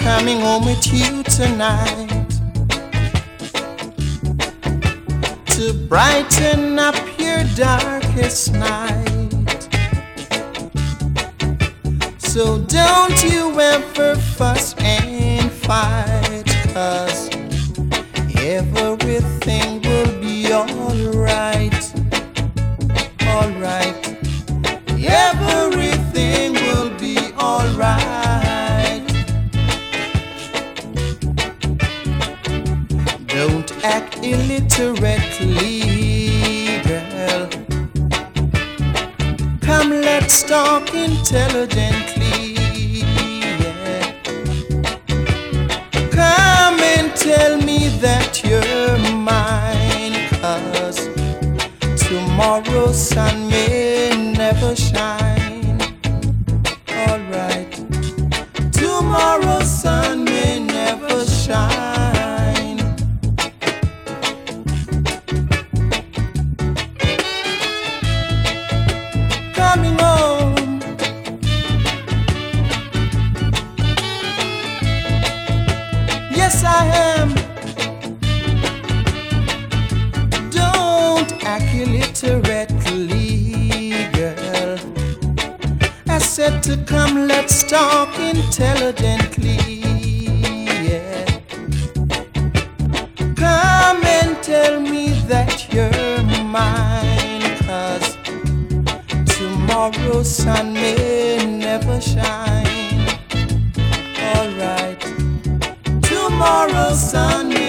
coming home with you tonight to brighten up your darkest night. So don't you ever fuss and fight, 'cause everything will be alright. Alright. Everything will be alright. Don't act illiterately, girl. Come, let's talk intelligently. Yeah. Come and tell me that you're mine, 'cause tomorrow's sun may never shine. Alright. Tomorrow's sun may never shine. Coming home. Yes, I am. Don't act illiterately, girl. I said to come, let's talk intelligently. Yeah. Come and tell me that you're mine, 'cause tomorrow's sun may never shine. Alright. Tomorrow's sun may